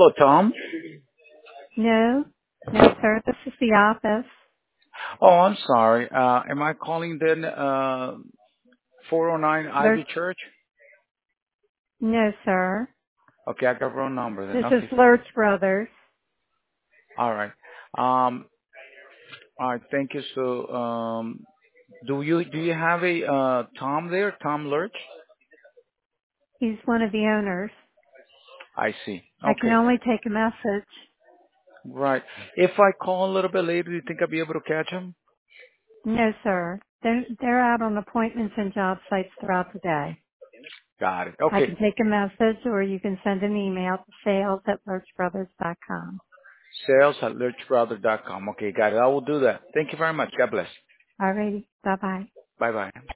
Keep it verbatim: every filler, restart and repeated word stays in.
Hello, Tom. No, no, sir. This is the office. Oh, I'm sorry. Uh, am I calling then uh, four oh nine Lurch. Ivy Church? No, sir. Okay, I got wrong number then. This is Okay, Lurch Brothers. all right. Um, all right. Thank you. So, um, do you do you have a uh, Tom there? Tom Lurch? He's one of the owners. I see. I can Okay, only take a message. right. If I call a little bit later, do you think I'll be able to catch him? No, sir. They're, they're out on appointments and job sites throughout the day. Got it. I Okay. can take a message or you can send an email to sales at lurch brothers dot com. Sales at lurch brother dot com. Okay, got it. I will do that. Thank you very much. God bless. Alrighty. Bye bye. Bye bye.